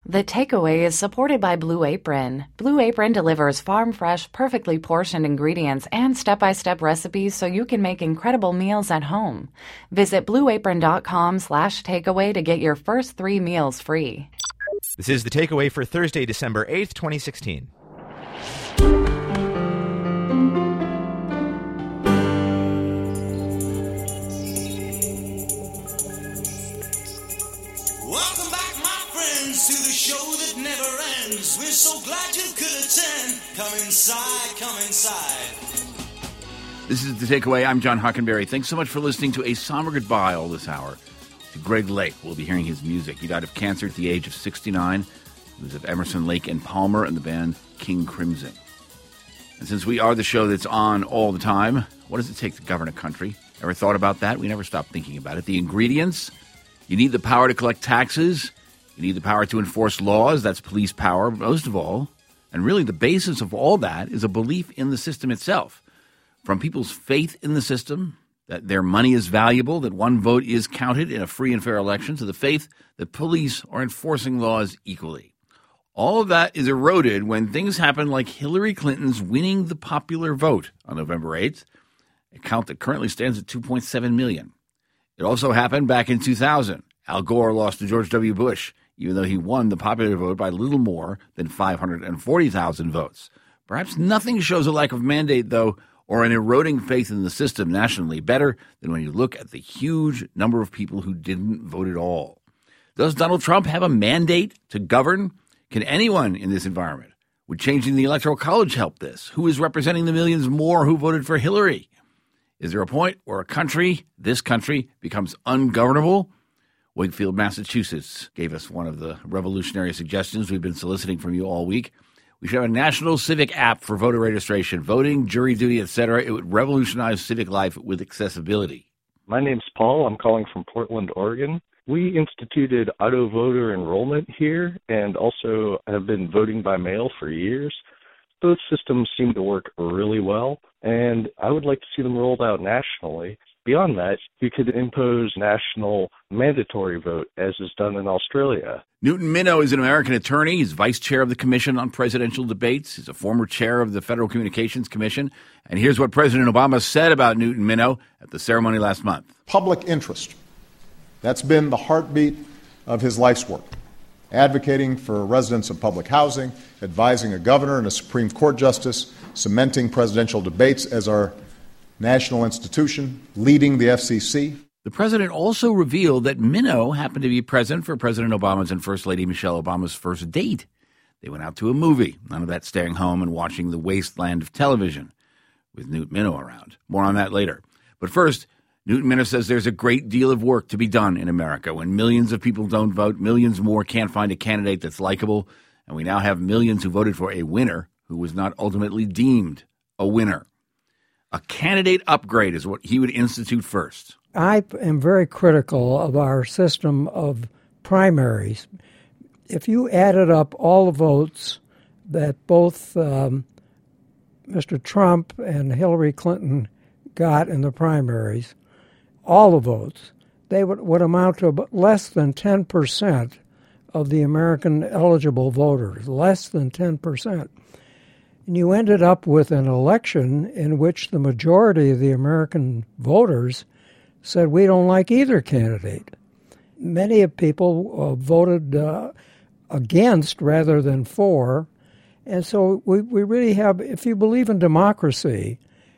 The Takeaway is supported by Blue Apron. Blue Apron delivers farm-fresh, perfectly portioned ingredients and step-by-step recipes so you can make incredible meals at home. Visit blueapron.com/takeaway to get your first 3 meals free. This is The Takeaway for Thursday, December 8th, 2016. Welcome back, my friends, to the show that never ends. We're so glad you could attend. Come inside, come inside. This is The Takeaway. I'm John Hockenberry. Thanks so much for listening to A Somber Goodbye all this hour to Greg Lake. We'll be hearing his music. He died of cancer at the age of 69. He was of Emerson, Lake and Palmer and the band King Crimson. And since we are the show that's on all the time, what does it take to govern a country? Ever thought about that? We never stop thinking about it. The ingredients: you need the power to collect taxes. You need the power to enforce laws. That's police power, most of all. And really the basis of all that is a belief in the system itself. From people's faith in the system, that their money is valuable, that one vote is counted in a free and fair election, to the faith that police are enforcing laws equally. All of that is eroded when things happen like Hillary Clinton's winning the popular vote on November 8th, a count that currently stands at 2.7 million. It also happened back in 2000. Al Gore lost to George W. Bush, even though he won the popular vote by little more than 540,000 votes. Perhaps nothing shows a lack of mandate, though, or an eroding faith in the system nationally better than when you look at the huge number of people who didn't vote at all. Does Donald Trump have a mandate to govern? Can anyone in this environment? Would changing the Electoral College help this? Who is representing the millions more who voted for Hillary? Is there a point where this country, becomes ungovernable? Wakefield, Massachusetts gave us one of the revolutionary suggestions we've been soliciting from you all week. We should have a national civic app for voter registration, voting, jury duty, etc. It would revolutionize civic life with accessibility. My name's Paul. I'm calling from Portland, Oregon. We instituted auto voter enrollment here and also have been voting by mail for years. Both systems seem to work really well, and I would like to see them rolled out nationally. Beyond that, you could impose national mandatory vote, as is done in Australia. Newton Minow is an American attorney. He's vice chair of the Commission on Presidential Debates. He's a former chair of the Federal Communications Commission. And here's what President Obama said about Newton Minow at the ceremony last month. Public interest. That's been the heartbeat of his life's work. Advocating for residents of public housing, advising a governor and a Supreme Court justice, cementing presidential debates as our national institution, leading the FCC. The president also revealed that Minow happened to be present for President Obama's and First Lady Michelle Obama's first date. They went out to a movie. None of that staying home and watching the wasteland of television with Newt Minow around. More on that later. But first, Newton Minow says there's a great deal of work to be done in America. When millions of people don't vote, millions more can't find a candidate that's likable, and we now have millions who voted for a winner who was not ultimately deemed a winner. A candidate upgrade is what he would institute first. I am very critical of our system of primaries. If you added up all the votes that both Mr. Trump and Hillary Clinton got in the primaries, all the votes, they would amount to less than 10% of the American eligible voters, less than 10%. And you ended up with an election in which the majority of the American voters said, we don't like either candidate. Many of people voted against rather than for. And so we really have, if you believe in democracy,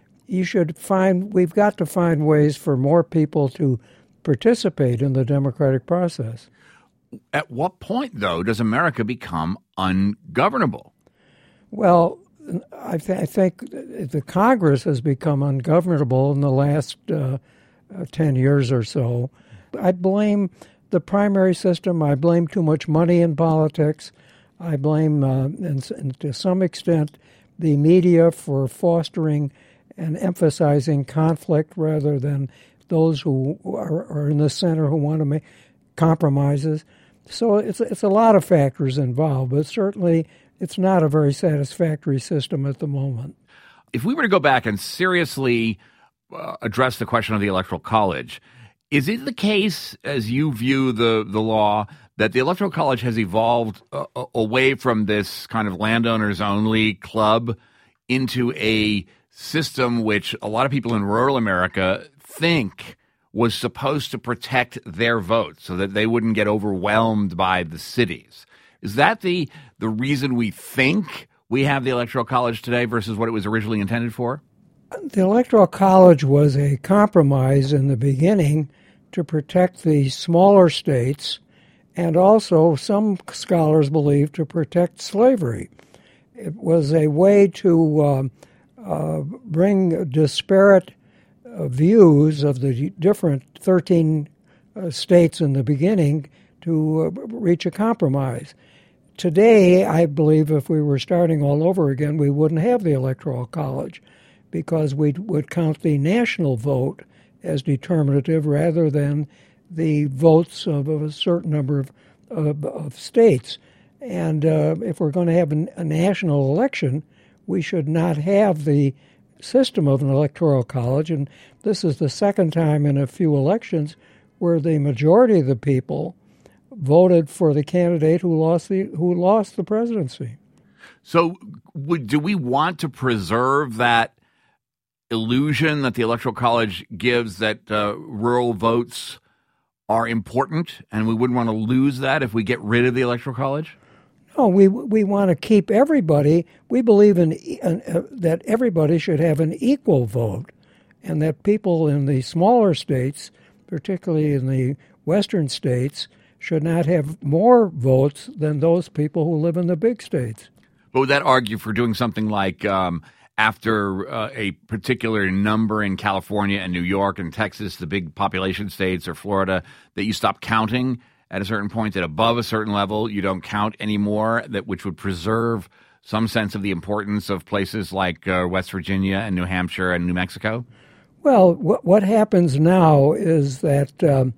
we've got to find ways for more people to participate in the democratic process. At what point, though, does America become ungovernable? Well, I think the Congress has become ungovernable in the last 10 years or so. I blame the primary system. I blame too much money in politics. I blame, and to some extent, the media for fostering and emphasizing conflict rather than those who are in the center who want to make compromises. So it's a lot of factors involved, but certainly it's not a very satisfactory system at the moment. If we were to go back and seriously address the question of the Electoral College, Is it the case, as you view the law, that the Electoral College has evolved away from this kind of landowners-only club into a system which a lot of people in rural America think was supposed to protect their votes so that they wouldn't get overwhelmed by the cities? Is that the reason we think we have the Electoral College today versus what it was originally intended for? The Electoral College was a compromise in the beginning to protect the smaller states, and also some scholars believe to protect slavery. It was a way to bring disparate views of the different 13 states in the beginning to reach a compromise. Today, I believe if we were starting all over again, we wouldn't have the Electoral College because we would count the national vote as determinative rather than the votes of a certain number of states. And if we're going to have a national election, we should not have the system of an electoral college. And this is the second time in a few elections where the majority of the people voted for the candidate who lost the presidency. So do we want to preserve that illusion that the Electoral College gives that rural votes are important, and we wouldn't want to lose that if we get rid of the Electoral College? No, we want to keep everybody. We believe in that everybody should have an equal vote, and that people in the smaller states, particularly in the western states, should not have more votes than those people who live in the big states. But would that argue for doing something like after a particular number in California and New York and Texas, the big population states, or Florida, that you stop counting at a certain point, that above a certain level you don't count anymore, which would preserve some sense of the importance of places like West Virginia and New Hampshire and New Mexico? Well, what happens now is that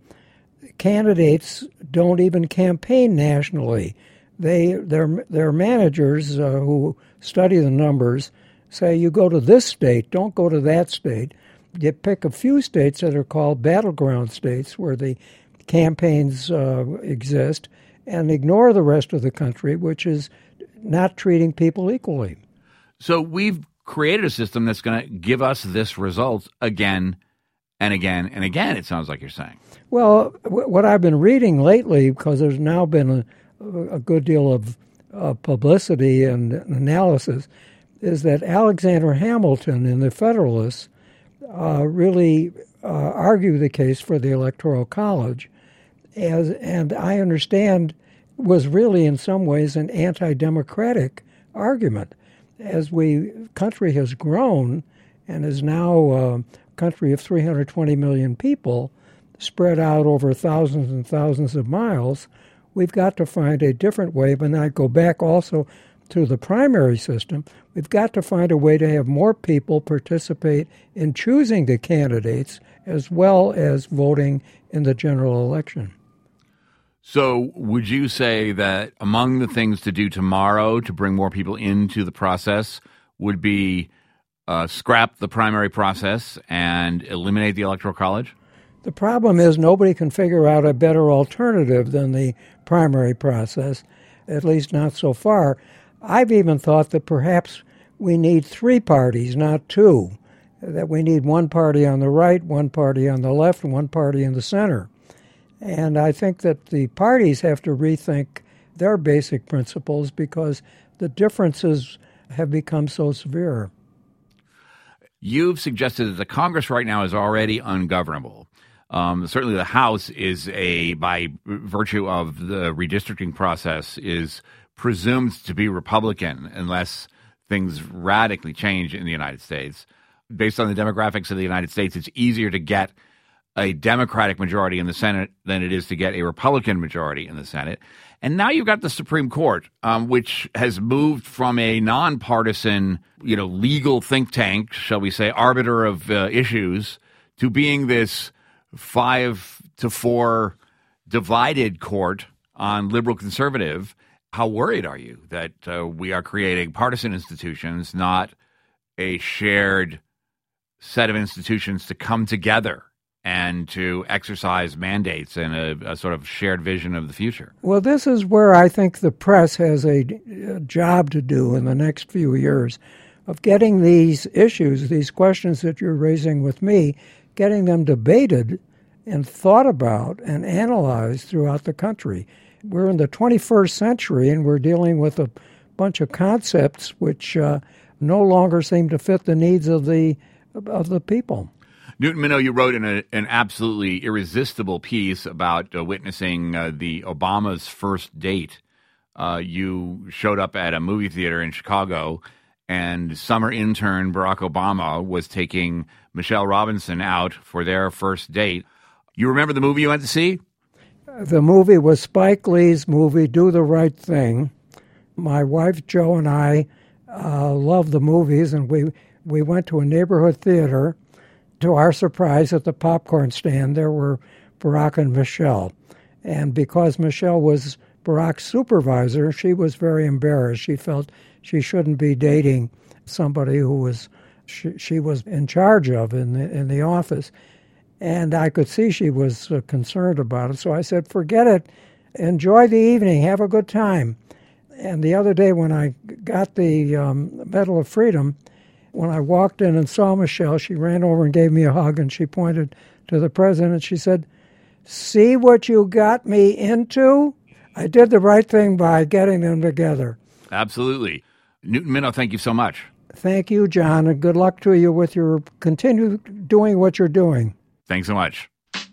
candidates don't even campaign nationally. Their managers who study the numbers say, you go to this state, don't go to that state. You pick a few states that are called battleground states where the campaigns exist, and ignore the rest of the country, which is not treating people equally. So we've created a system that's going to give us this result again and again and again, it sounds like you're saying. Well, what I've been reading lately, because there's now been a good deal of publicity and analysis, is that Alexander Hamilton in the Federalists really argue the case for the Electoral College, and I understand was really in some ways an anti-democratic argument. As country has grown and is now a country of 320 million people spread out over thousands and thousands of miles, we've got to find a different way. But I go back also to the primary system. We've got to find a way to have more people participate in choosing the candidates as well as voting in the general election. So would you say that among the things to do tomorrow to bring more people into the process would be scrap the primary process and eliminate the Electoral College? The problem is nobody can figure out a better alternative than the primary process, at least not so far. I've even thought that perhaps we need 3 parties, not 2, that we need one party on the right, one party on the left, and one party in the center. And I think that the parties have to rethink their basic principles because the differences have become so severe. You've suggested that the Congress right now is already ungovernable. Certainly the House is by virtue of the redistricting process, is presumed to be Republican unless things radically change in the United States. Based on the demographics of the United States, it's easier to get a Democratic majority in the Senate than it is to get a Republican majority in the Senate. And now you've got the Supreme Court, which has moved from a nonpartisan, legal think tank, shall we say, arbiter of issues, to being this 5-4 divided court on liberal conservative. How worried are you that we are creating partisan institutions, not a shared set of institutions to come together and to exercise mandates and a sort of shared vision of the future. Well, this is where I think the press has a job to do in the next few years of getting these issues, these questions that you're raising with me, getting them debated and thought about and analyzed throughout the country. We're in the 21st century, and we're dealing with a bunch of concepts which no longer seem to fit the needs of the people. Newton Minow, you wrote in an absolutely irresistible piece about witnessing the Obama's first date. You showed up at a movie theater in Chicago, and summer intern Barack Obama was taking Michelle Robinson out for their first date. You remember the movie you went to see? The movie was Spike Lee's movie, Do the Right Thing. My wife, Jo, and I love the movies, and we went to a neighborhood theater. To our surprise, at the popcorn stand, there were Barack and Michelle. And because Michelle was Barack's supervisor, she was very embarrassed. She felt she shouldn't be dating somebody who was she was in charge of in the office. And I could see she was concerned about it. So I said, forget it. Enjoy the evening. Have a good time. And the other day when I got the Medal of Freedom, when I walked in and saw Michelle, she ran over and gave me a hug, and she pointed to the president, and she said, "See what you got me into? I did the right thing by getting them together." Absolutely. Newton Minow, thank you so much. Thank you, John, and good luck to you with your continue doing what you're doing. Thanks so much.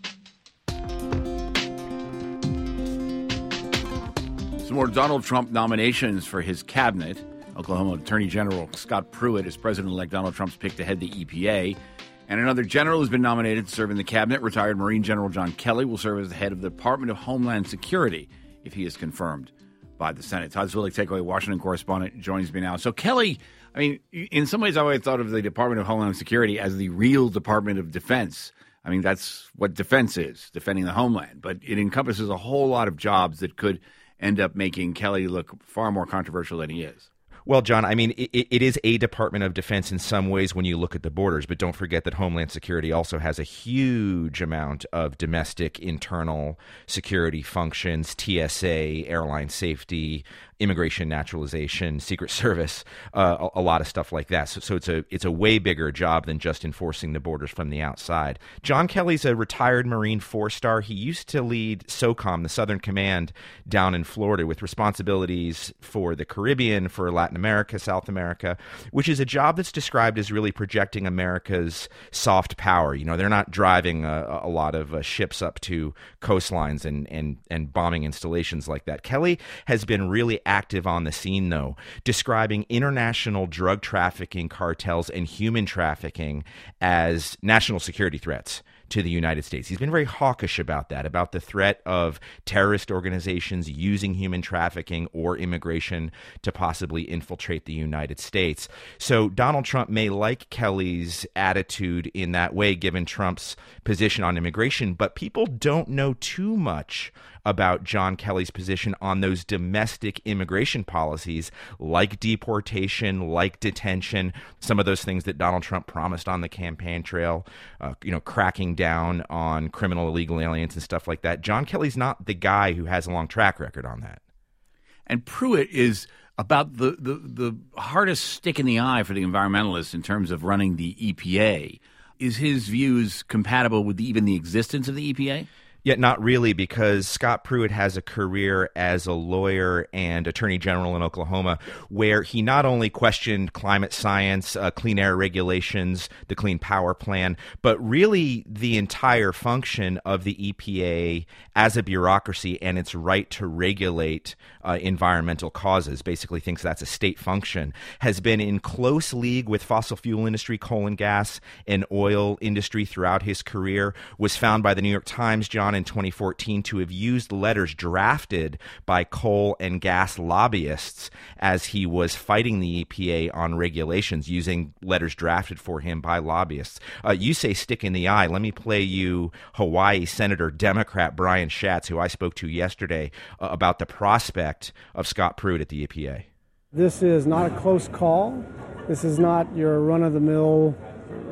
Some more Donald Trump nominations for his cabinet. Oklahoma Attorney General Scott Pruitt is President-elect Donald Trump's pick to head the EPA. And another general has been nominated to serve in the cabinet. Retired Marine General John Kelly will serve as the head of the Department of Homeland Security if he is confirmed by the Senate. Todd Zwillich, Takeaway Washington correspondent, joins me now. So Kelly, I mean, in some ways I always thought of the Department of Homeland Security as the real Department of Defense. I mean, that's what defense is, defending the homeland. But it encompasses a whole lot of jobs that could end up making Kelly look far more controversial than he is. Well, John, I mean, it is a Department of Defense in some ways when you look at the borders, but don't forget that Homeland Security also has a huge amount of domestic internal security functions, TSA, airline safety, immigration, naturalization, Secret Service, a lot of stuff like that. So it's a way bigger job than just enforcing the borders from the outside. John Kelly's a retired Marine 4-star. He used to lead SOCOM, the Southern Command, down in Florida with responsibilities for the Caribbean, for Latin America, South America, which is a job that's described as really projecting America's soft power. You know, they're not driving a lot of ships up to coastlines and bombing installations like that. Kelly has been really active on the scene, though, describing international drug trafficking cartels and human trafficking as national security threats to the United States. He's been very hawkish about that, about the threat of terrorist organizations using human trafficking or immigration to possibly infiltrate the United States. So Donald Trump may like Kelly's attitude in that way, given Trump's position on immigration, but people don't know too much about John Kelly's position on those domestic immigration policies like deportation, like detention, some of those things that Donald Trump promised on the campaign trail, cracking down on criminal illegal aliens and stuff like that. John Kelly's not the guy who has a long track record on that. And Pruitt is about the hardest stick in the eye for the environmentalists in terms of running the EPA. Is his views compatible with even the existence of the EPA? Yet not really, because Scott Pruitt has a career as a lawyer and attorney general in Oklahoma, where he not only questioned climate science, clean air regulations, the Clean Power Plan, but really the entire function of the EPA as a bureaucracy and its right to regulate environmental causes, basically thinks that's a state function, has been in close league with fossil fuel industry, coal and gas, and oil industry throughout his career, was found by the New York Times, John, in 2014 to have used letters drafted by coal and gas lobbyists as he was fighting the EPA on regulations, using letters drafted for him by lobbyists. You say stick in the eye. Let me play you Hawaii Senator Democrat Brian Schatz, who I spoke to yesterday, about the prospect of Scott Pruitt at the EPA. This is not a close call. This is not your run-of-the-mill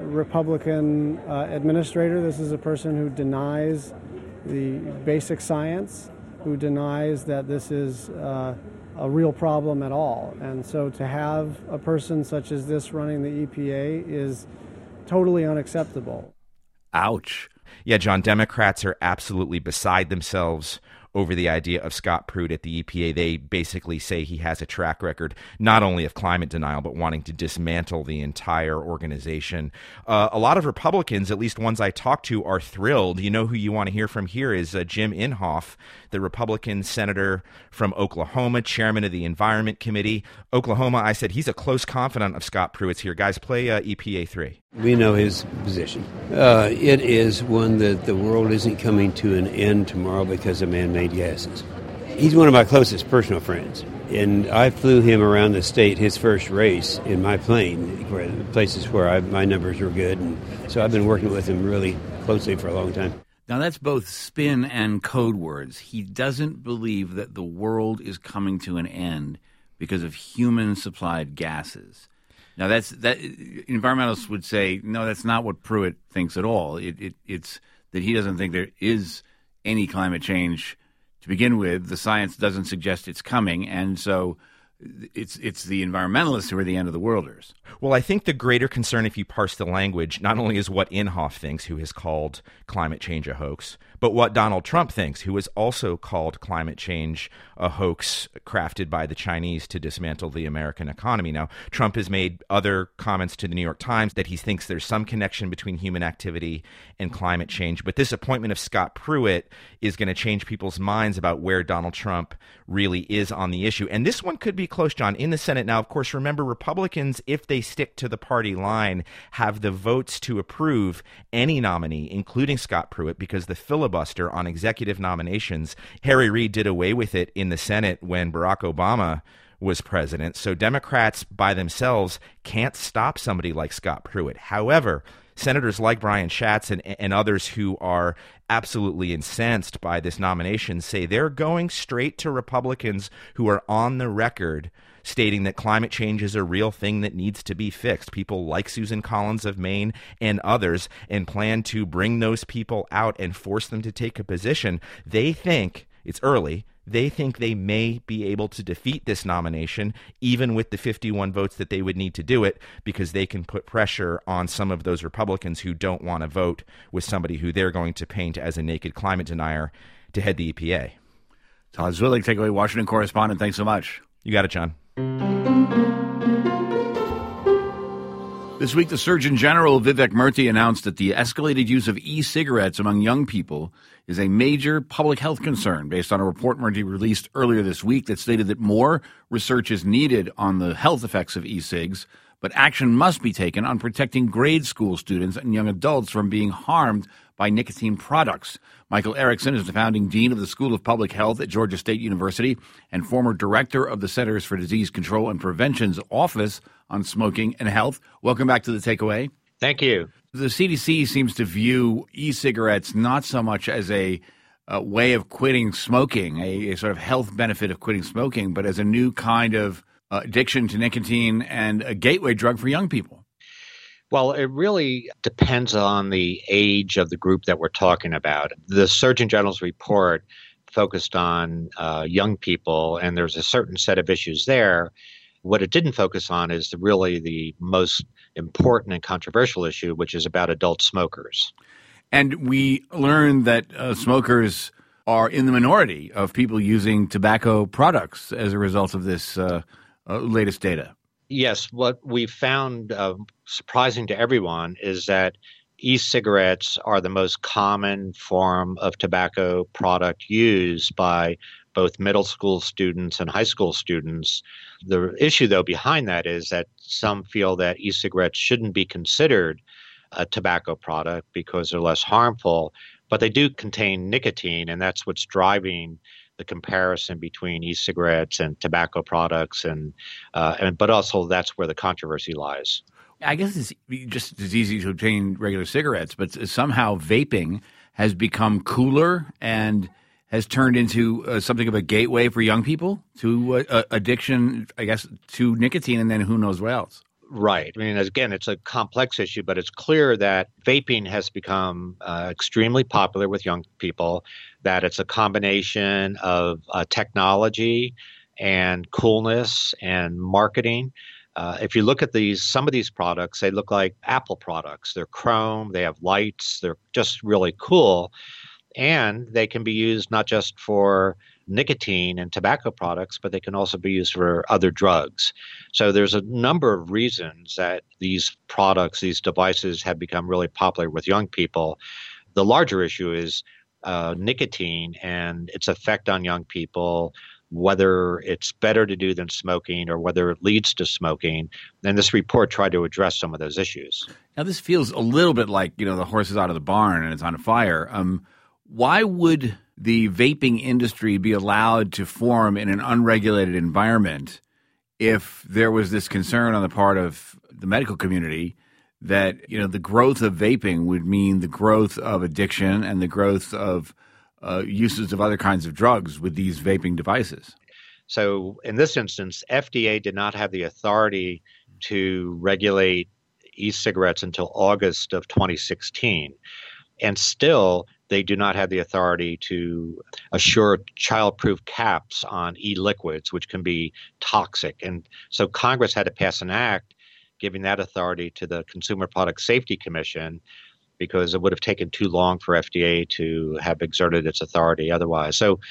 Republican administrator. This is a person who denies the basic science, who denies that this is a real problem at all. And so to have a person such as this running the EPA is totally unacceptable. Ouch. Yeah, John, Democrats are absolutely beside themselves over the idea of Scott Pruitt at the EPA. They basically say he has a track record not only of climate denial, but wanting to dismantle the entire organization. A lot of Republicans, at least ones I talked to, are thrilled. You know who you want to hear from here is Jim Inhofe, the Republican senator from Oklahoma, chairman of the Environment Committee. Oklahoma, I said, he's a close confidant of Scott Pruitt's here. Guys, play EPA 3. We know his position. It is one that the world isn't coming to an end tomorrow because of man-made gases. He's one of my closest personal friends, and I flew him around the state his first race in my plane, places where my numbers were good, and so I've been working with him really closely for a long time. Now, that's both spin and code words. He doesn't believe that the world is coming to an end because of human-supplied gases. Now, environmentalists would say, no, that's not what Pruitt thinks at all. It's that he doesn't think there is any climate change to begin with. The science doesn't suggest it's coming, and so it's the environmentalists who are the end of the worlders. Well, I think the greater concern, if you parse the language, not only is what Inhofe thinks, who has called climate change a hoax, but what Donald Trump thinks, who has also called climate change a hoax crafted by the Chinese to dismantle the American economy. Now, Trump has made other comments to the New York Times that he thinks there's some connection between human activity and climate change, but this appointment of Scott Pruitt is going to change people's minds about where Donald Trump really is on the issue. And this one could be close, John, in the Senate. Now, of course, remember, Republicans, if they stick to the party line, have the votes to approve any nominee, including Scott Pruitt, because the filibuster on executive nominations, Harry Reid did away with it in the Senate when Barack Obama was president. So Democrats by themselves can't stop somebody like Scott Pruitt. However, senators like Brian Schatz and others who are absolutely incensed by this nomination say they're going straight to Republicans who are on the record stating that climate change is a real thing that needs to be fixed. People like Susan Collins of Maine and others, and plan to bring those people out and force them to take a position. They think, it's early, they think they may be able to defeat this nomination, even with the 51 votes that they would need to do it, because they can put pressure on some of those Republicans who don't want to vote with somebody who they're going to paint as a naked climate denier to head the EPA. Todd Zwillig, Takeaway Washington correspondent. Thanks so much. You got it, John. This week, the Surgeon General, Vivek Murthy, announced that the escalated use of e-cigarettes among young people is a major public health concern based on a report Murthy released earlier this week that stated that more research is needed on the health effects of e-cigs, but action must be taken on protecting grade school students and young adults from being harmed by nicotine products. Michael Erickson is the founding dean of the School of Public Health at Georgia State University and former director of the Centers for Disease Control and Prevention's Office on Smoking and Health. Welcome back to The Takeaway. Thank you. The CDC seems to view e-cigarettes not so much as a way of quitting smoking, a sort of health benefit of quitting smoking, but as a new kind of addiction to nicotine and a gateway drug for young people. Well, it really depends on the age of the group that we're talking about. The Surgeon General's report focused on young people, and there's a certain set of issues there. What it didn't focus on is really the most important and controversial issue, which is about adult smokers. And we learned that smokers are in the minority of people using tobacco products as a result of this latest data. Yes, what we found surprising to everyone is that e-cigarettes are the most common form of tobacco product used by both middle school students and high school students. The issue, though, behind that is that some feel that e-cigarettes shouldn't be considered a tobacco product because they're less harmful, but they do contain nicotine, and that's what's driving the comparison between e-cigarettes and tobacco products, but also that's where the controversy lies. I guess it's just as easy to obtain regular cigarettes, but somehow vaping has become cooler and has turned into something of a gateway for young people to addiction, I guess, to nicotine, and then who knows what else. Right. I mean, again, it's a complex issue, but it's clear that vaping has become extremely popular with young people, that it's a combination of technology and coolness and marketing. If you look at some of these products, they look like Apple products. They're chrome, they have lights, they're just really cool. And they can be used not just for nicotine and tobacco products, but they can also be used for other drugs. So there's a number of reasons that these products, these devices have become really popular with young people. The larger issue is nicotine and its effect on young people, whether it's better to do than smoking or whether it leads to smoking. And this report tried to address some of those issues. Now, this feels a little bit like, the horse is out of the barn and it's on fire. Why would the vaping industry be allowed to form in an unregulated environment if there was this concern on the part of the medical community that, the growth of vaping would mean the growth of addiction and the growth of uses of other kinds of drugs with these vaping devices? So in this instance, FDA did not have the authority to regulate e-cigarettes until August of 2016. And still, they do not have the authority to assure child-proof caps on e-liquids, which can be toxic. And so Congress had to pass an act giving that authority to the Consumer Product Safety Commission, because it would have taken too long for FDA to have exerted its authority otherwise. So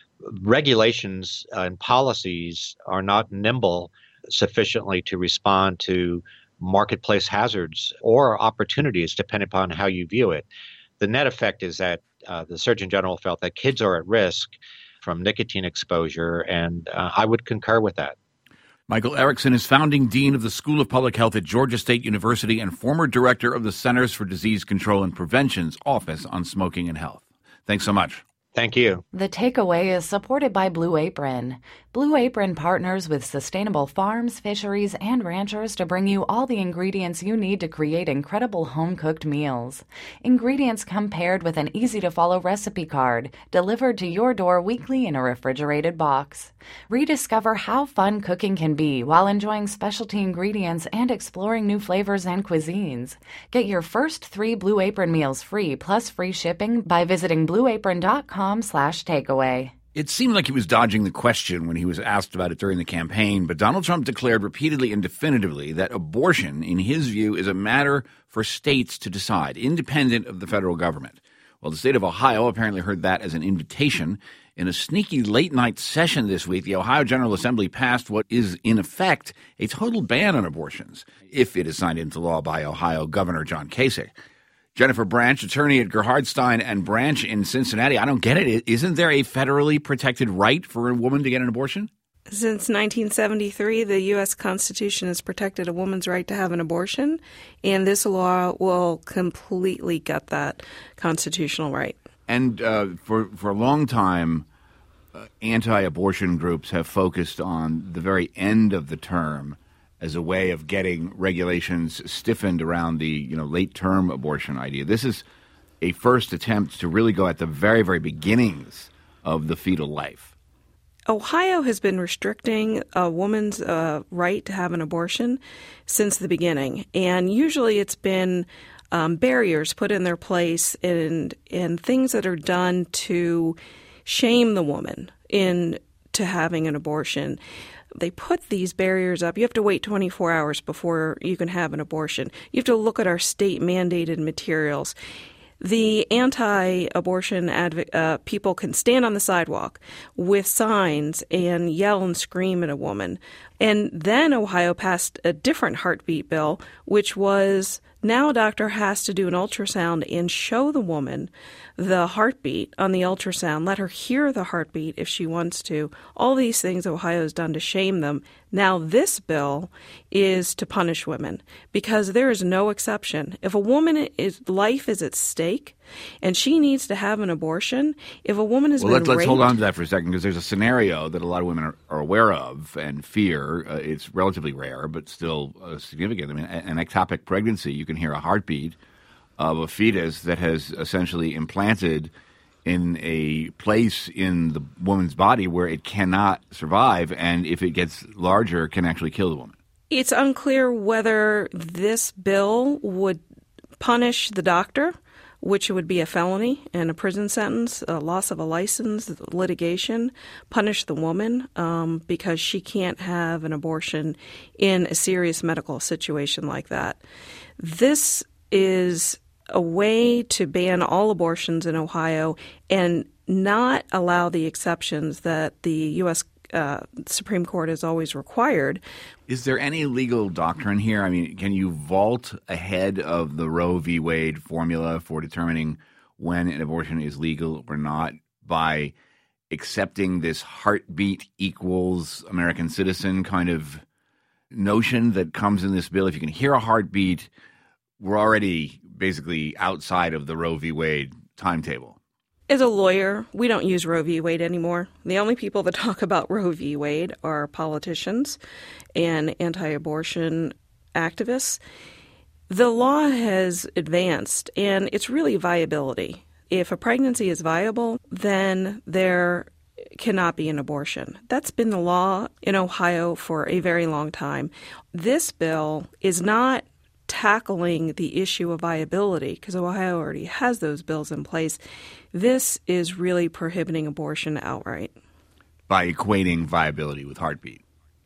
regulations and policies are not nimble sufficiently to respond to marketplace hazards or opportunities, depending upon how you view it. The net effect is that the Surgeon General felt that kids are at risk from nicotine exposure, and I would concur with that. Michael Erickson is founding dean of the School of Public Health at Georgia State University and former director of the Centers for Disease Control and Prevention's Office on Smoking and Health. Thanks so much. Thank you. The Takeaway is supported by Blue Apron. Blue Apron partners with sustainable farms, fisheries, and ranchers to bring you all the ingredients you need to create incredible home-cooked meals. Ingredients come paired with an easy-to-follow recipe card, delivered to your door weekly in a refrigerated box. Rediscover how fun cooking can be while enjoying specialty ingredients and exploring new flavors and cuisines. Get your first 3 Blue Apron meals free plus free shipping by visiting blueapron.com/takeaway. It seemed like he was dodging the question when he was asked about it during the campaign, but Donald Trump declared repeatedly and definitively that abortion, in his view, is a matter for states to decide, independent of the federal government. Well, the state of Ohio apparently heard that as an invitation. In a sneaky late-night session this week, the Ohio General Assembly passed what is, in effect, a total ban on abortions, if it is signed into law by Ohio Governor John Kasich. Jennifer Branch, attorney at Gerhardstein and Branch in Cincinnati. I don't get it. Isn't there a federally protected right for a woman to get an abortion? Since 1973, the U.S. Constitution has protected a woman's right to have an abortion, and this law will completely gut that constitutional right. And for a long time, anti-abortion groups have focused on the very end of the term as a way of getting regulations stiffened around the late-term abortion idea. This is a first attempt to really go at the very, very beginnings of the fetal life. Ohio has been restricting a woman's right to have an abortion since the beginning, and usually it's been barriers put in their place and things that are done to shame the woman into having an abortion. They put these barriers up. You have to wait 24 hours before you can have an abortion. You have to look at our state-mandated materials. The anti-abortion people can stand on the sidewalk with signs and yell and scream at a woman. And then Ohio passed a different heartbeat bill, which was now a doctor has to do an ultrasound and show the woman the heartbeat on the ultrasound, let her hear the heartbeat if she wants to. All these things Ohio has done to shame them. Now this bill is to punish women because there is no exception. If a woman's life is at stake and she needs to have an abortion, if a woman has been raped... Let's hold on to that for a second because there's a scenario that a lot of women are aware of and fear. It's relatively rare, but still significant. I mean, an ectopic pregnancy, you can hear a heartbeat of a fetus that has essentially implanted in a place in the woman's body where it cannot survive, and if it gets larger, can actually kill the woman. It's unclear whether this bill would punish the doctor, which would be a felony and a prison sentence, a loss of a license, litigation, punish the woman because she can't have an abortion in a serious medical situation like that. This is a way to ban all abortions in Ohio and not allow the exceptions that the U.S. Supreme Court has always required. Is there any legal doctrine here? I mean, can you vault ahead of the Roe v. Wade formula for determining when an abortion is legal or not by accepting this heartbeat equals American citizen kind of notion that comes in this bill? If you can hear a heartbeat, we're already basically outside of the Roe v. Wade timetable. As a lawyer, we don't use Roe v. Wade anymore. The only people that talk about Roe v. Wade are politicians and anti-abortion activists. The law has advanced, and it's really viability. If a pregnancy is viable, then there cannot be an abortion. That's been the law in Ohio for a very long time. This bill is not tackling the issue of viability because Ohio already has those bills in place. This is really prohibiting abortion outright. By equating viability with heartbeat?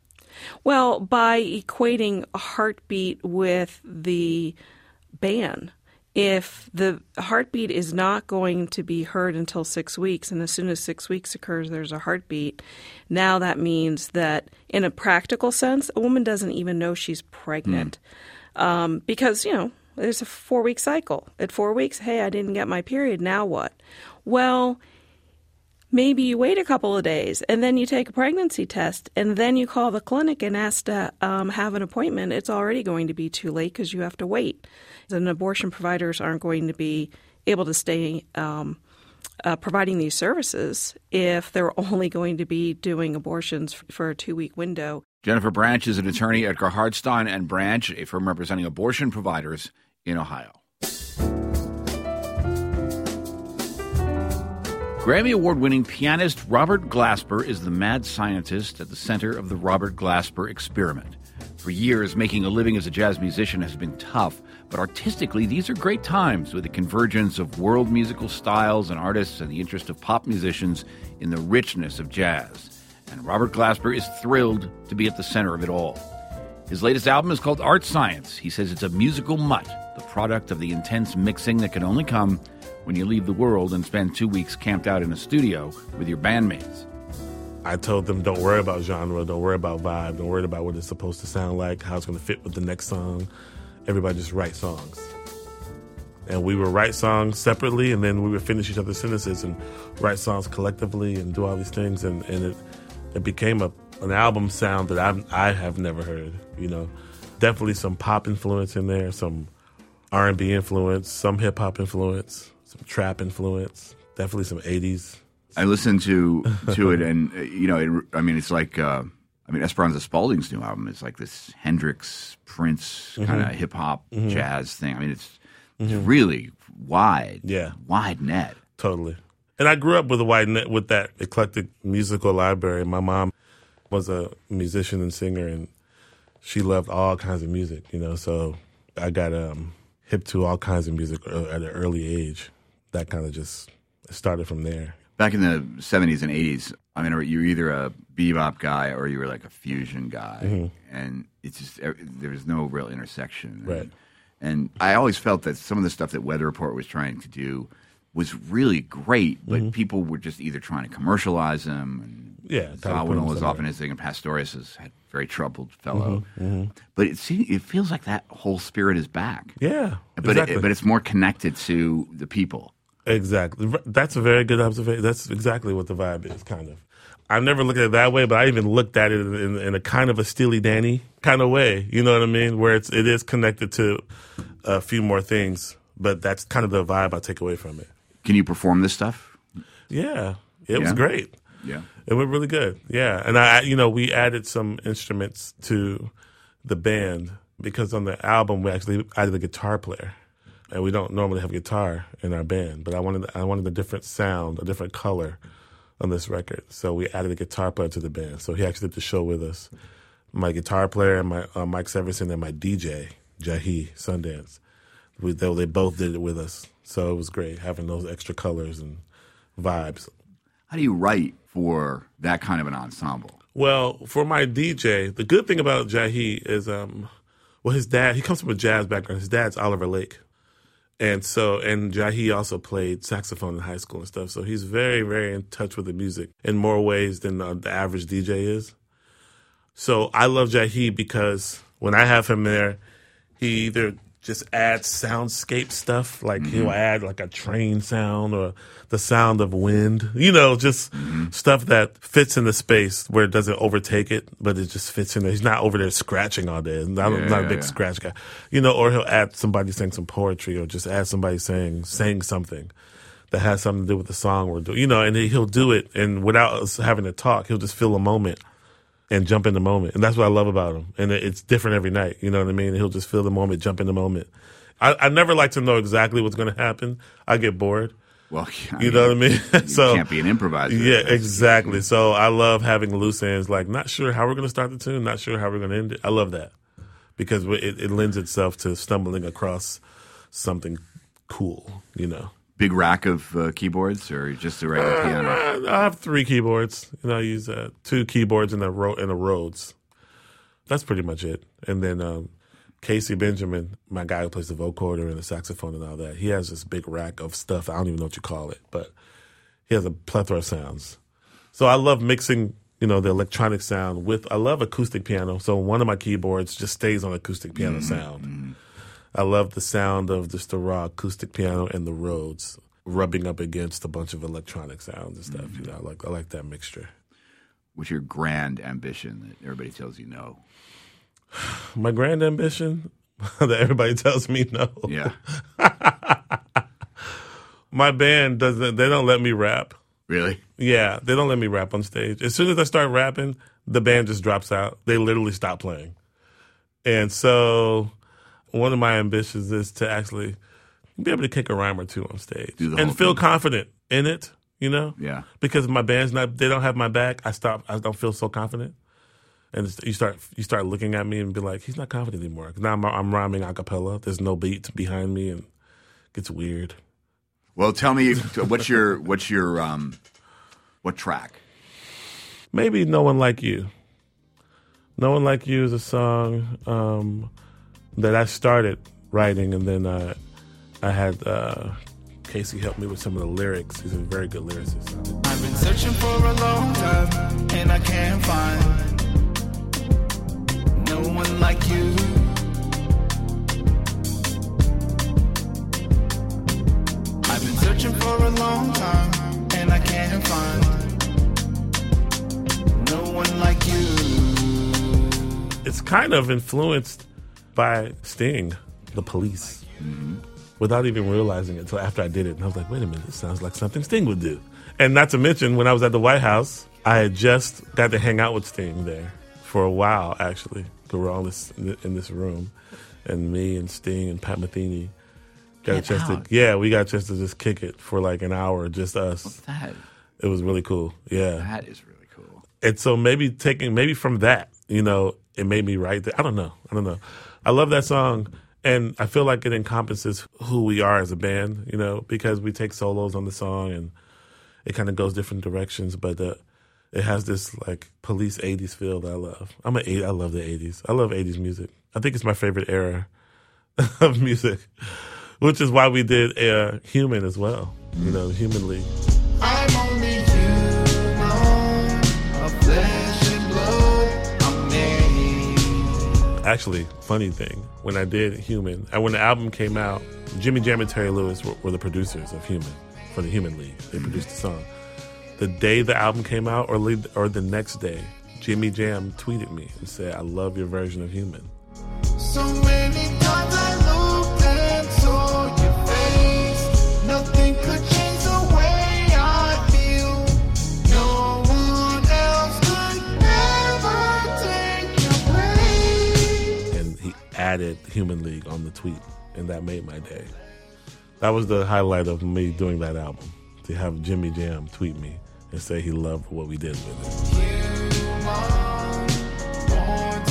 Well, by equating a heartbeat with the ban. If the heartbeat is not going to be heard until 6 weeks, and as soon as 6 weeks occurs, there's a heartbeat, now that means that in a practical sense, a woman doesn't even know she's pregnant. Because, there's a 4-week cycle. At 4 weeks, hey, I didn't get my period. Now what? Well, maybe you wait a couple of days and then you take a pregnancy test and then you call the clinic and ask to have an appointment. It's already going to be too late because you have to wait. And abortion providers aren't going to be able to stay providing these services if they're only going to be doing abortions for a 2-week window. Jennifer Branch is an attorney at Hartstein and Branch, a firm representing abortion providers in Ohio. Grammy Award-winning pianist Robert Glasper is the mad scientist at the center of the Robert Glasper experiment. For years, making a living as a jazz musician has been tough, but artistically, these are great times with the convergence of world musical styles and artists and the interest of pop musicians in the richness of jazz. And Robert Glasper is thrilled to be at the center of it all. His latest album is called Art Science. He says it's a musical mutt, the product of the intense mixing that can only come when you leave the world and spend 2 weeks camped out in a studio with your bandmates. I told them, don't worry about genre, don't worry about vibe, don't worry about what it's supposed to sound like, how it's going to fit with the next song. Everybody just write songs. And we would write songs separately, and then we would finish each other's sentences and write songs collectively and do all these things, and it became an album sound that I have never heard, Definitely some pop influence in there, some R&B influence, some hip-hop influence, some trap influence, definitely some 80s. I listened to it, and, it's like, Esperanza Spalding's new album is like this Hendrix, Prince kind of hip-hop jazz thing. I mean, it's really wide net. Totally. And I grew up with a wide net, with that eclectic musical library. My mom was a musician and singer, and she loved all kinds of music, so I got hip to all kinds of music at an early age. That kind of just started from there. Back in the 70s and 80s, you were either a bebop guy or you were like a fusion guy, and it's just there was no real intersection. Right. And I always felt that some of the stuff that Weather Report was trying to do was really great, but people were just either trying to commercialize them. And Zawinul was often his thing, and Pastorius is a very troubled fellow. But it feels like that whole spirit is back. Yeah, but exactly. But it's more connected to the people. Exactly. That's a very good observation. That's exactly what the vibe is, kind of. I've never looked at it that way, but I even looked at it in a kind of a Steely Danny kind of way. You know what I mean? Where it is connected to a few more things, but that's kind of the vibe I take away from it. Can you perform this stuff? Yeah. It was great. Yeah. It went really good. Yeah. And we added some instruments to the band because on the album we actually added a guitar player. And we don't normally have guitar in our band, but I wanted a different sound, a different color on this record. So we added a guitar player to the band. So he actually did the show with us my guitar player, and my Mike Severson, and my DJ, Jahi Sundance. They both did it with us. So it was great having those extra colors and vibes. How do you write for that kind of an ensemble? Well, for my DJ, the good thing about Jahi is, his dad, he comes from a jazz background. His dad's Oliver Lake. And Jahi also played saxophone in high school and stuff. So he's very, very in touch with the music in more ways than the average DJ is. So I love Jahi because when I have him there, he either just adds soundscape stuff, like he'll add like a train sound or the sound of wind, just stuff that fits in the space where it doesn't overtake it, but it just fits in there. He's not over there scratching all day. I'm not a big scratch guy, or he'll add somebody saying some poetry or just add somebody saying something that has something to do with the song we're doing, and he'll do it, and without us having to talk, he'll just feel a moment and jump in the moment. And that's what I love about him. And it's different every night. You know what I mean? He'll just feel the moment, jump in the moment. I never like to know exactly what's going to happen. I get bored. Well, you know what I mean? So, you can't be an improviser. Yeah, exactly. So I love having loose ends, like not sure how we're going to start the tune, not sure how we're going to end it. I love that because it lends itself to stumbling across something cool, Big rack of keyboards or just a regular piano? I have 3 keyboards. I use 2 keyboards and a Rhodes. That's pretty much it. And then Casey Benjamin, my guy who plays the vocoder and the saxophone and all that, he has this big rack of stuff. I don't even know what you call it, but he has a plethora of sounds. So I love mixing, the electronic sound I love acoustic piano. So one of my keyboards just stays on acoustic piano sound. I love the sound of just the raw acoustic piano and the Rhodes rubbing up against a bunch of electronic sounds and stuff. I like that mixture. What's your grand ambition that everybody tells you no? My grand ambition that everybody tells me no. Yeah. My band they don't let me rap. Really? Yeah, they don't let me rap on stage. As soon as I start rapping, the band just drops out. They literally stop playing. And so one of my ambitions is to actually be able to kick a rhyme or two on stage and feel confident in it, Yeah. Because my band's they don't have my back. I don't feel so confident. And you start looking at me and be like, he's not confident anymore. Now I'm rhyming a cappella. There's no beat behind me and it gets weird. Well, tell me, what track? Maybe No One Like You. No One Like You is a song that I started writing, and then I had Casey help me with some of the lyrics. He's a very good lyricist. I've been searching for a long time, and I can't find no one like you. I've been searching for a long time, and I can't find no one like you. It's kind of influenced by Sting, The Police, without even realizing it until after I did it. And I was like, wait a minute, this sounds like something Sting would do. And not to mention, when I was at the White House, I had just got to hang out with Sting there for a while, actually. We were all in this room. And me and Sting and Pat Metheny got a chance we got a chance to just kick it for like an hour, just us. What's that? It was really cool. Yeah. That is really cool. And so maybe from that, it made me write that. I don't know. I love that song, and I feel like it encompasses who we are as a band, because we take solos on the song, and it kind of goes different directions, but it has this, like, Police 80s feel that I love. I love the 80s. I love 80s music. I think it's my favorite era of music, which is why we did Human as well, Human League. I'm only human, a flesh and blood, I'm made. Actually, funny thing, when I did Human, and when the album came out, Jimmy Jam and Terry Lewis were the producers of Human, for the Human League. They produced the song. The day the album came out, or the next day, Jimmy Jam tweeted me and said, I love your version of Human. So many times I looked and saw your face. Nothing could change the way I feel. No one else could ever take your place. And he added Human League on the tweet, and that made my day. That was the highlight of me doing that album, to have Jimmy Jam tweet me and say he loved what we did with it.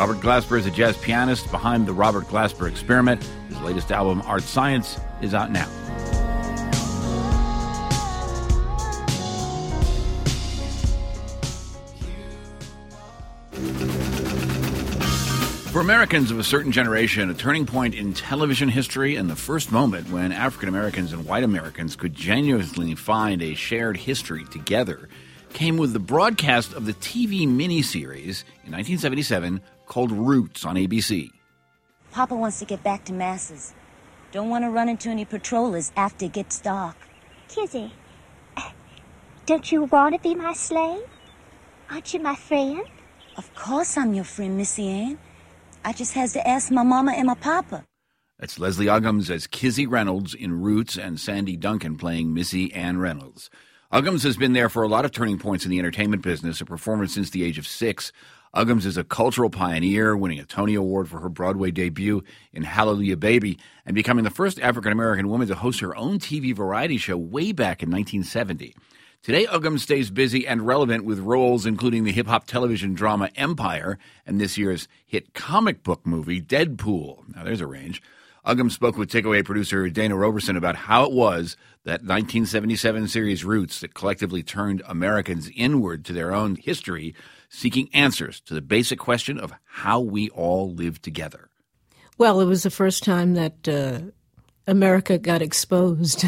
Robert Glasper is a jazz pianist behind the Robert Glasper Experiment. His latest album, Art Science, is out now. For Americans of a certain generation, a turning point in television history and the first moment when African Americans and white Americans could genuinely find a shared history together came with the broadcast of the TV miniseries in 1977 called Roots on ABC. Papa wants to get back to Masses. Don't want to run into any patrollers after it gets dark. Kizzy, don't you want to be my slave? Aren't you my friend? Of course I'm your friend, Missy Ann. I just has to ask my mama and my papa. That's Leslie Uggams as Kizzy Reynolds in Roots and Sandy Duncan playing Missy Ann Reynolds. Uggams has been there for a lot of turning points in the entertainment business, a performer since the age of 6. Uggams is a cultural pioneer, winning a Tony Award for her Broadway debut in Hallelujah Baby and becoming the first African-American woman to host her own TV variety show way back in 1970. Today, Uggams stays busy and relevant with roles including the hip-hop television drama Empire and this year's hit comic book movie Deadpool. Now, there's a range. Uggams spoke with Takeaway producer Dana Roberson about how it was that 1977 series Roots that collectively turned Americans inward to their own history, seeking answers to the basic question of how we all live together. Well, it was the first time that America got exposed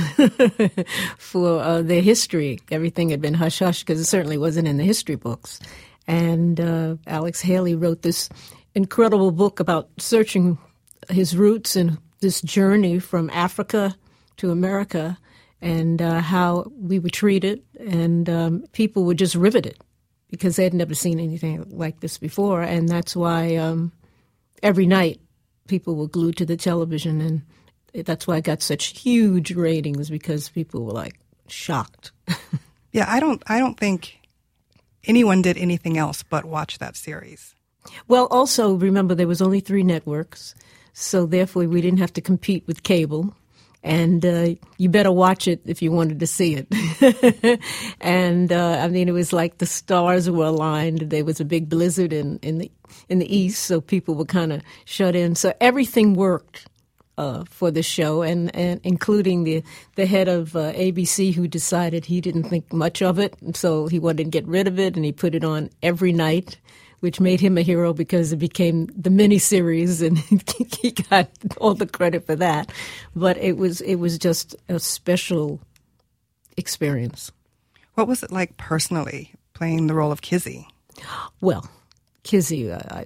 for their history. Everything had been hush-hush because it certainly wasn't in the history books. And Alex Haley wrote this incredible book about searching his roots and this journey from Africa to America and how we were treated. And people were just riveted because they had never seen anything like this before. And that's why every night people were glued to the television, and that's why I got such huge ratings, because people were like shocked. Yeah, I don't think anyone did anything else but watch that series. Well, also remember there was only 3 networks, so therefore we didn't have to compete with cable. And you better watch it if you wanted to see it. And I mean, it was like the stars were aligned. There was a big blizzard in the east, so people were kind of shut in. So everything worked for the show, and including the head of ABC, who decided he didn't think much of it, so he wanted to get rid of it, and he put it on every night, which made him a hero because it became the miniseries, and he got all the credit for that. But it was just a special experience. What was it like personally playing the role of Kizzy? Well, Kizzy, I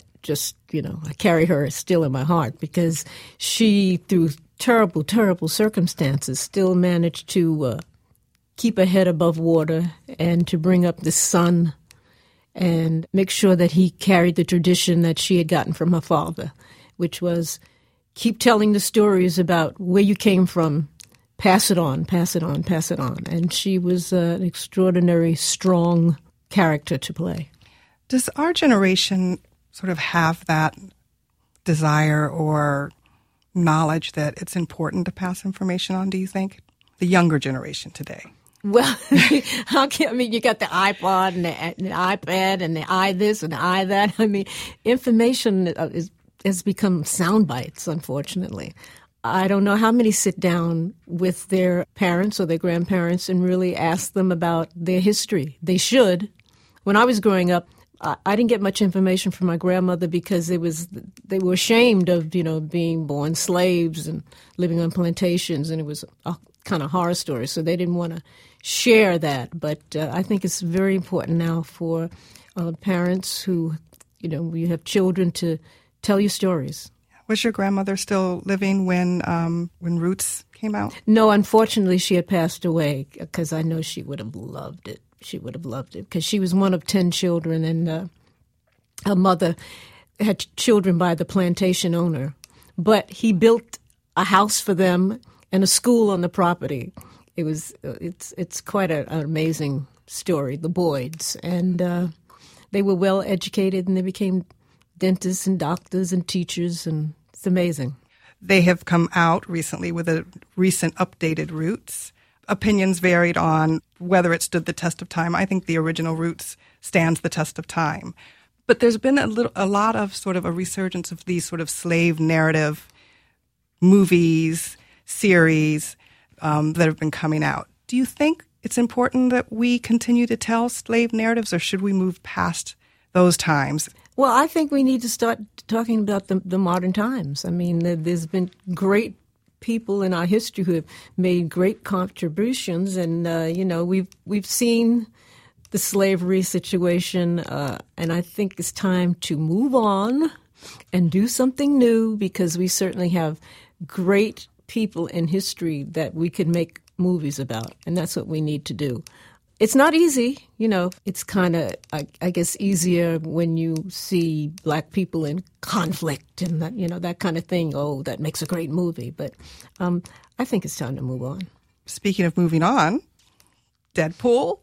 carry her still in my heart because she, through terrible, terrible circumstances, still managed to keep her head above water and to bring up the son and make sure that he carried the tradition that she had gotten from her father, which was keep telling the stories about where you came from, pass it on, pass it on, pass it on. And she was an extraordinary, strong character to play. Does our generation sort of have that desire or knowledge that it's important to pass information on, do you think? The younger generation today. Well, you got the iPod and the iPad and the this and the that. I mean, information has become sound bites, unfortunately. I don't know how many sit down with their parents or their grandparents and really ask them about their history. They should. When I was growing up, I didn't get much information from my grandmother because they were ashamed of, being born slaves and living on plantations, and it was a kind of horror story. So they didn't want to share that. But I think it's very important now for parents who, you have children to tell you stories. Was your grandmother still living when Roots came out? No, unfortunately, she had passed away because I know she would have loved it. She would have loved it because she was one of 10 children, and her mother had children by the plantation owner. But he built a house for them and a school on the property. It's quite an amazing story, the Boyds. And they were well educated, and they became dentists and doctors and teachers, and it's amazing. They have come out recently with a recent updated Roots. Opinions varied on whether it stood the test of time. I think the original Roots stands the test of time. But there's been a lot of sort of a resurgence of these sort of slave narrative movies, series that have been coming out. Do you think it's important that we continue to tell slave narratives, or should we move past those times? Well, I think we need to start talking about the modern times. I mean, there's been great people in our history who have made great contributions, and we've seen the slavery situation, and I think it's time to move on and do something new, because we certainly have great people in history that we could make movies about, and that's what we need to do. It's not easy, It's kind of, I guess, easier when you see black people in conflict and that kind of thing. Oh, that makes a great movie. But I think it's time to move on. Speaking of moving on, Deadpool.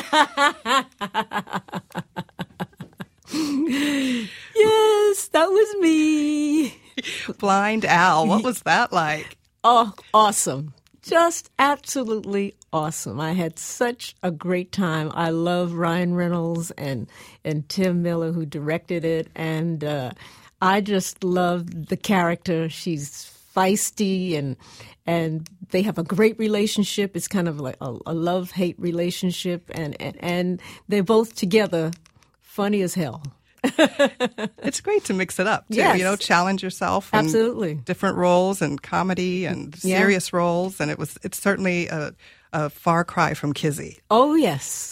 Yes, that was me. Blind Al. What was that like? Oh, awesome. Just absolutely awesome. I had such a great time. I love Ryan Reynolds and Tim Miller, who directed it, and I just love the character. She's feisty, and they have a great relationship. It's kind of like a love-hate relationship, and they're both together, funny as hell. It's great to mix it up, too. Yes. Challenge yourself. Absolutely. Different roles and comedy and serious roles. And it's certainly a far cry from Kizzy. Oh, yes.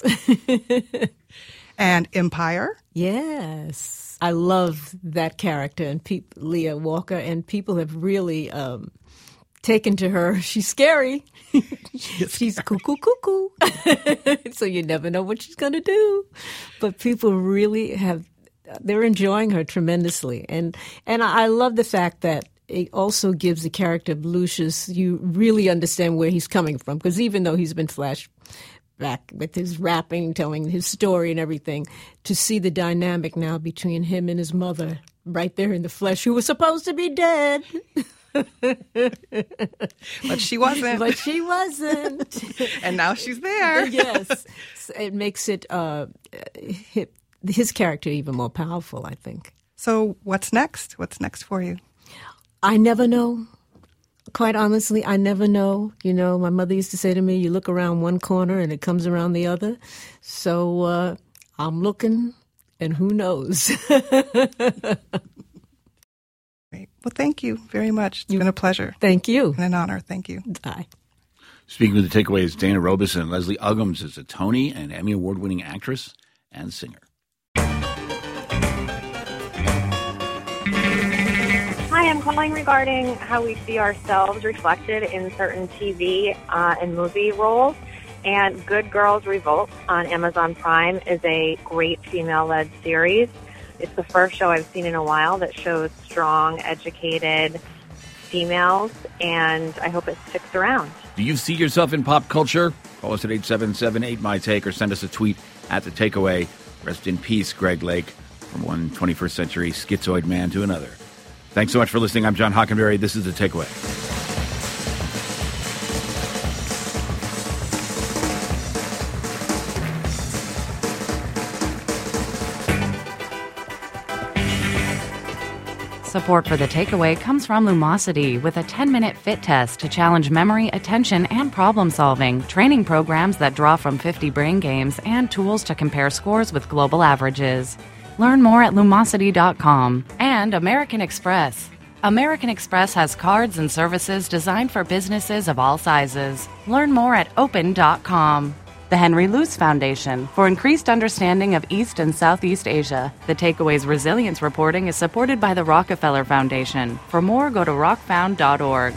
And Empire. Yes. I love that character and Leah Walker. And people have really taken to her. She's scary. She's cuckoo. So you never know what she's going to do. But people really they're enjoying her tremendously. And I love the fact that it also gives the character of Lucius, you really understand where he's coming from. Because even though he's been flashed back with his rapping, telling his story and everything, to see the dynamic now between him and his mother right there in the flesh, who was supposed to be dead. But she wasn't. And now she's there. Yes. It makes it his character even more powerful, I think. So what's next? What's next for you? I never know. Quite honestly, I never know. My mother used to say to me, you look around one corner and it comes around the other. So I'm looking, and who knows? Great. Well, thank you very much. It's been a pleasure. Thank you. And an honor. Thank you. Bye. Speaking of the takeaways, Dana Robeson and Leslie Uggams is a Tony and Emmy Award-winning actress and singer. Hi, I'm calling regarding how we see ourselves reflected in certain TV and movie roles. And Good Girls Revolt on Amazon Prime is a great female-led series. It's the first show I've seen in a while that shows strong, educated females, and I hope it sticks around. Do you see yourself in pop culture? Call us at 877-8MY-TAKE or send us a tweet at The Takeaway. Rest in peace, Greg Lake, from one 21st century schizoid man to another. Thanks so much for listening. I'm John Hockenberry. This is The Takeaway. Support for The Takeaway comes from Lumosity with a 10-minute fit test to challenge memory, attention, and problem-solving, training programs that draw from 50 brain games, and tools to compare scores with global averages. Learn more at Lumosity.com. And American Express. American Express has cards and services designed for businesses of all sizes. Learn more at Open.com. The Henry Luce Foundation for increased understanding of East and Southeast Asia. The Takeaway's resilience reporting is supported by the Rockefeller Foundation. For more, go to rockfound.org.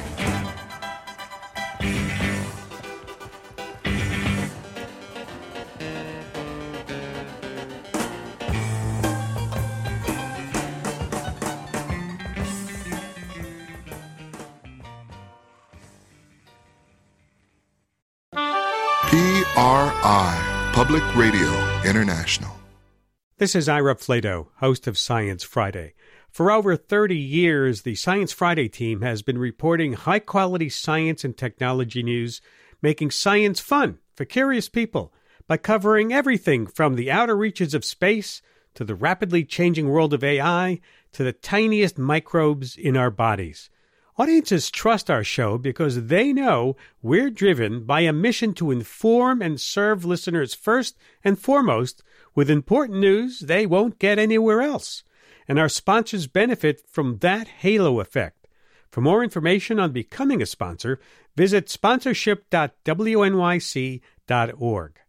PRI, Public Radio International. This is Ira Flato, host of Science Friday. For over 30 years, the Science Friday team has been reporting high-quality science and technology news, making science fun for curious people by covering everything from the outer reaches of space to the rapidly changing world of AI, to the tiniest microbes in our bodies. Audiences trust our show because they know we're driven by a mission to inform and serve listeners first and foremost with important news they won't get anywhere else. And our sponsors benefit from that halo effect. For more information on becoming a sponsor, visit sponsorship.wnyc.org.